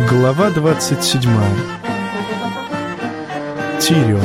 Глава 27. Тирион.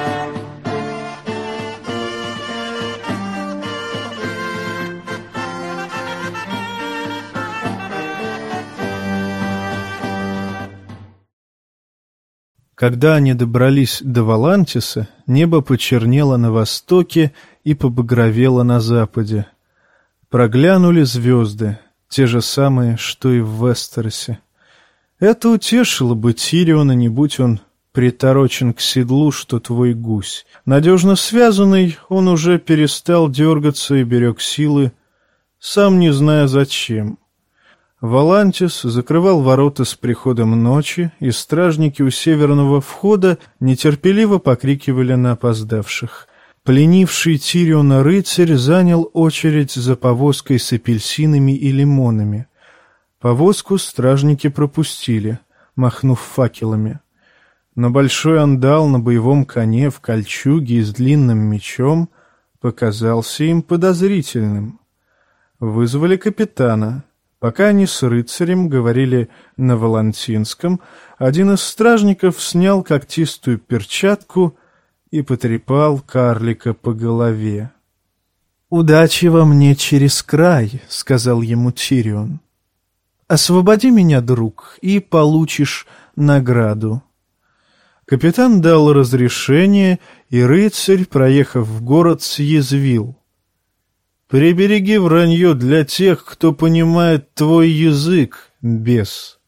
Когда они добрались до Волантиса, небо почернело на востоке и побагровело на западе. Проглянули звезды, те же самые, что и в Вестеросе. Это утешило бы Тириона, не будь он приторочен к седлу, что твой гусь. Надежно связанный, он уже перестал дергаться и берег силы, сам не зная зачем. Волантис закрывал ворота с приходом ночи, и стражники у северного входа нетерпеливо покрикивали на опоздавших. Пленивший Тириона рыцарь занял очередь за повозкой с апельсинами и лимонами. Повозку стражники пропустили, махнув факелами. Но большой андал на боевом коне в кольчуге и с длинным мечом показался им подозрительным. Вызвали капитана. Пока они с рыцарем говорили на волантинском, один из стражников снял когтистую перчатку и потрепал карлика по голове. «Удачи во мне через край», — сказал ему Тирион. «Освободи меня, друг, и получишь награду». Капитан дал разрешение, и рыцарь, проехав в город, съязвил: «Прибереги вранье для тех, кто понимает твой язык, бес».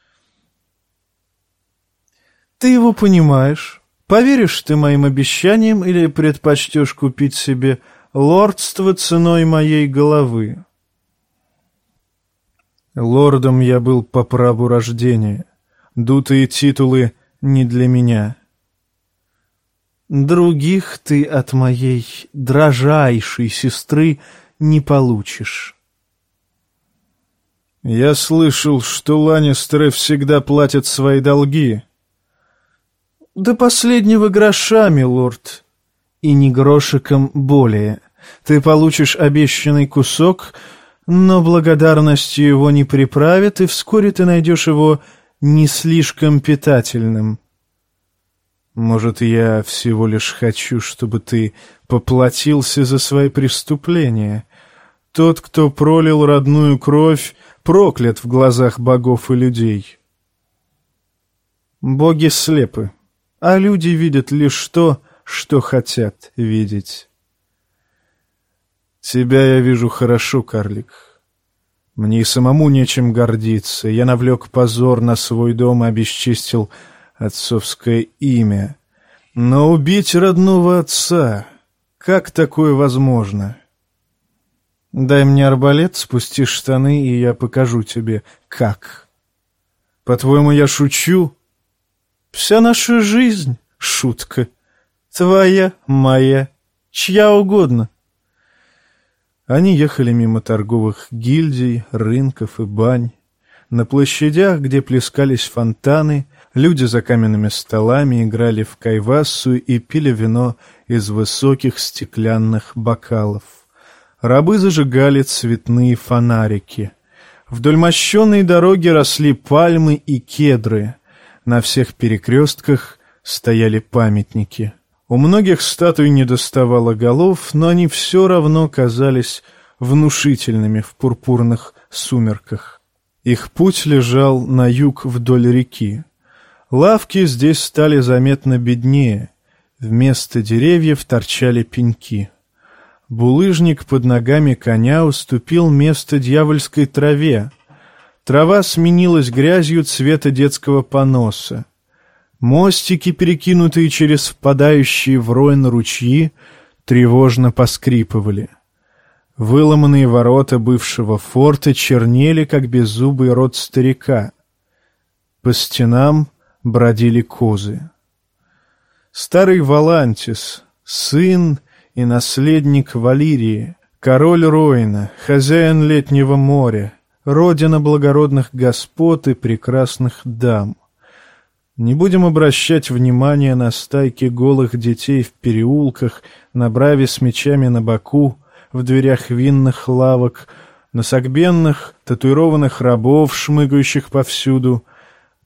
«Ты его понимаешь? Поверишь ты моим обещаниям или предпочтешь купить себе лордство ценой моей головы?» «Лордом я был по праву рождения. Дутые титулы не для меня». «Других ты от моей дрожайшей сестры не получишь». «Я слышал, что ланнистеры всегда платят свои долги». «До последнего гроша, милорд, и ни грошиком более. Ты получишь обещанный кусок, но благодарностью его не приправят, и вскоре ты найдешь его не слишком питательным». «Может, я всего лишь хочу, чтобы ты поплатился за свои преступления? Тот, кто пролил родную кровь, проклят в глазах богов и людей». «Боги слепы, а люди видят лишь то, что хотят видеть». «Тебя я вижу хорошо, карлик. Мне и самому нечем гордиться. Я навлек позор на свой дом и обесчестил отцовское имя. Но убить родного отца, как такое возможно? Дай мне арбалет, спусти штаны, и я покажу тебе, как. По-твоему, я шучу? Вся наша жизнь — шутка. Твоя, моя, чья угодно». Они ехали мимо торговых гильдий, рынков и бань. На площадях, где плескались фонтаны, люди за каменными столами играли в кайвассу и пили вино из высоких стеклянных бокалов. Рабы зажигали цветные фонарики. Вдоль мощенной дороги росли пальмы и кедры. На всех перекрестках стояли памятники. У многих статуй недоставало голов, но они все равно казались внушительными в пурпурных сумерках. Их путь лежал на юг вдоль реки. Лавки здесь стали заметно беднее. Вместо деревьев торчали пеньки. Булыжник под ногами коня уступил место дьявольской траве. Трава сменилась грязью цвета детского поноса. Мостики, перекинутые через впадающие в Ройн ручьи, тревожно поскрипывали. Выломанные ворота бывшего форта чернели, как беззубый рот старика. По стенам бродили козы. Старый Волантис, сын и наследник Валирии, король Ройна, хозяин Летнего моря, родина благородных господ и прекрасных дам. Не будем обращать внимания на стайки голых детей в переулках, на браве с мечами на боку, в дверях винных лавок, на согбенных, татуированных рабов, шмыгающих повсюду.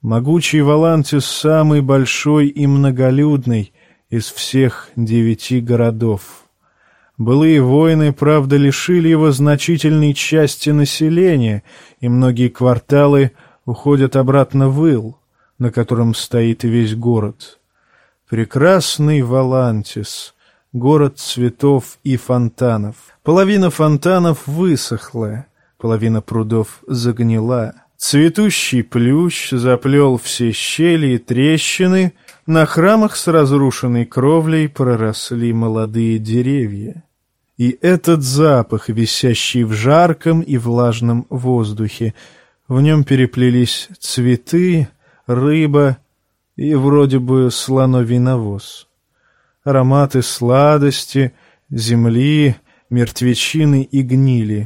Могучий Волантис самый большой и многолюдный из всех 9 городов. Былые войны, правда, лишили его значительной части населения, и многие кварталы уходят обратно в ил, на котором стоит весь город. Прекрасный Волантис, город цветов и фонтанов. Половина фонтанов высохла, половина прудов загнила. Цветущий плющ заплел все щели и трещины, на храмах с разрушенной кровлей проросли молодые деревья. И этот запах, висящий в жарком и влажном воздухе, в нем переплелись цветы, рыба и вроде бы слоновий навоз. Ароматы сладости, земли, мертвечины и гнили.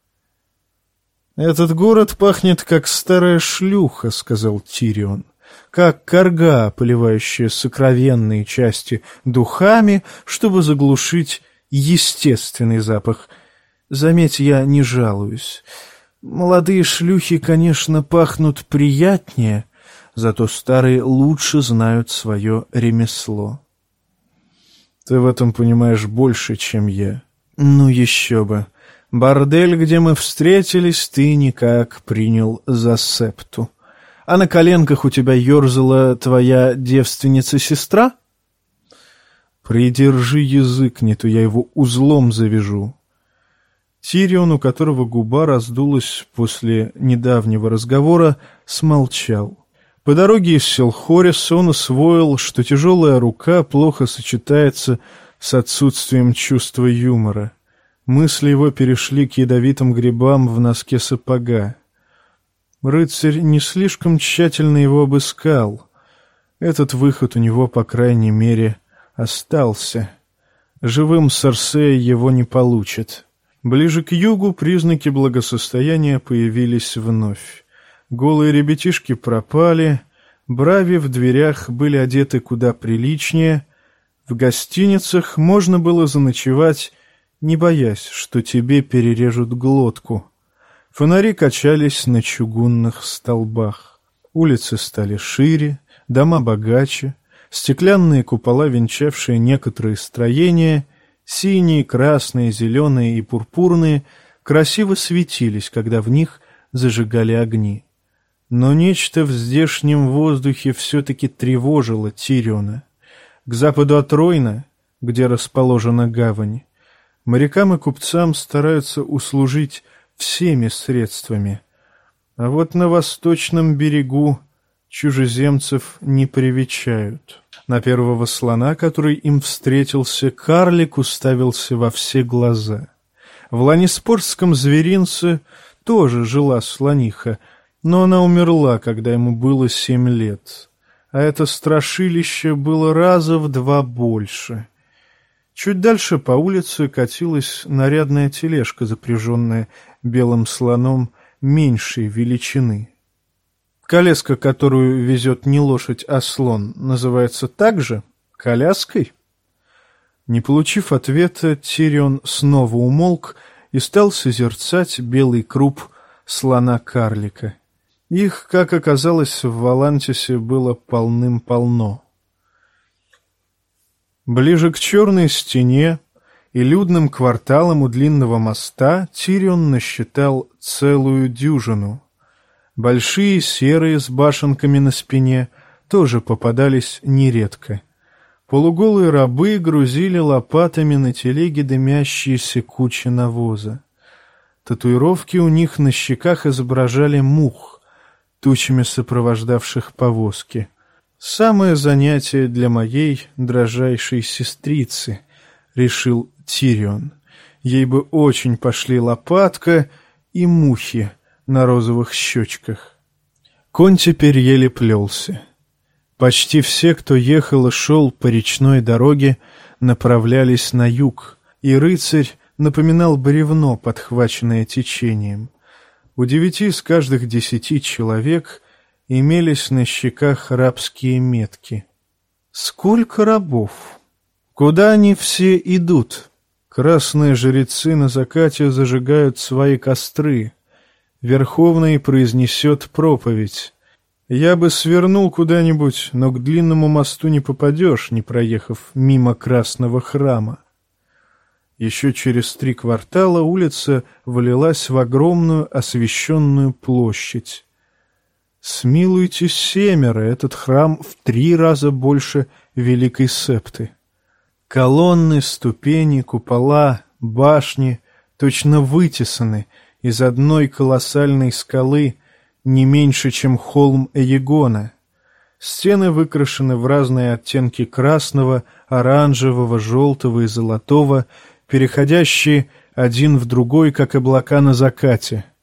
«Этот город пахнет, как старая шлюха», — сказал Тирион, «как карга, поливающая сокровенные части духами, чтобы заглушить естественный запах. Заметь, я не жалуюсь. Молодые шлюхи, конечно, пахнут приятнее, зато старые лучше знают свое ремесло». «Ты в этом понимаешь больше, чем я». «Ну еще бы. Бордель, где мы встретились, ты никак принял за септу. А на коленках у тебя ерзала твоя девственница-сестра?» «Придержи язык, не то я его узлом завяжу». Тирион, у которого губа раздулась после недавнего разговора, смолчал. По дороге из Селхориса он усвоил, что тяжелая рука плохо сочетается с отсутствием чувства юмора. Мысли его перешли к ядовитым грибам в носке сапога. Рыцарь не слишком тщательно его обыскал. Этот выход у него, по крайней мере, остался. Живым Серсея его не получит. Ближе к югу признаки благосостояния появились вновь. Голые ребятишки пропали, брави в дверях были одеты куда приличнее, в гостиницах можно было заночевать, не боясь, что тебе перережут глотку. Фонари качались на чугунных столбах. Улицы стали шире, дома богаче, стеклянные купола, венчавшие некоторые строения, синие, красные, зеленые и пурпурные, красиво светились, когда в них зажигали огни. Но нечто в здешнем воздухе все-таки тревожило Тириона. К западу от Ройна, где расположена гавань, морякам и купцам стараются услужить всеми средствами, а вот на восточном берегу чужеземцев не привечают. На первого слона, который им встретился, карлик уставился во все глаза. В Ланниспорском зверинце тоже жила слониха, но она умерла, когда ему было 7 лет, а это страшилище было раза в 2 больше. Чуть дальше по улице катилась нарядная тележка, запряженная белым слоном меньшей величины. Коляска, которую везет не лошадь, а слон, называется также коляской? Не получив ответа, Тирион снова умолк и стал созерцать белый круп слона-карлика. Их, как оказалось, в Волантисе было полным-полно. Ближе к черной стене и людным кварталам у длинного моста Тирион насчитал целую дюжину. Большие серые с башенками на спине тоже попадались нередко. Полуголые рабы грузили лопатами на телеге дымящиеся кучи навоза. Татуировки у них на щеках изображали мух, тучами сопровождавших повозки. «Самое занятие для моей дрожайшей сестрицы», — решил Тирион. «Ей бы очень пошли лопатка и мухи на розовых щечках». Конь теперь еле плелся. Почти все, кто ехал и шел по речной дороге, направлялись на юг, и рыцарь напоминал бревно, подхваченное течением. У 9 из каждых 10 человек имелись на щеках рабские метки. Сколько рабов? Куда они все идут? Красные жрецы на закате зажигают свои костры. Верховный произнесет проповедь. Я бы свернул куда-нибудь, но к длинному мосту не попадешь, не проехав мимо Красного храма. Еще через 3 квартала улица влилась в огромную освещенную площадь. Смилуйтесь, семеро, этот храм в 3 раза больше Великой Септы. Колонны, ступени, купола, башни точно вытесаны из одной колоссальной скалы, не меньше, чем холм Эегона. Стены выкрашены в разные оттенки красного, оранжевого, желтого и золотого, переходящие один в другой, как облака на закате.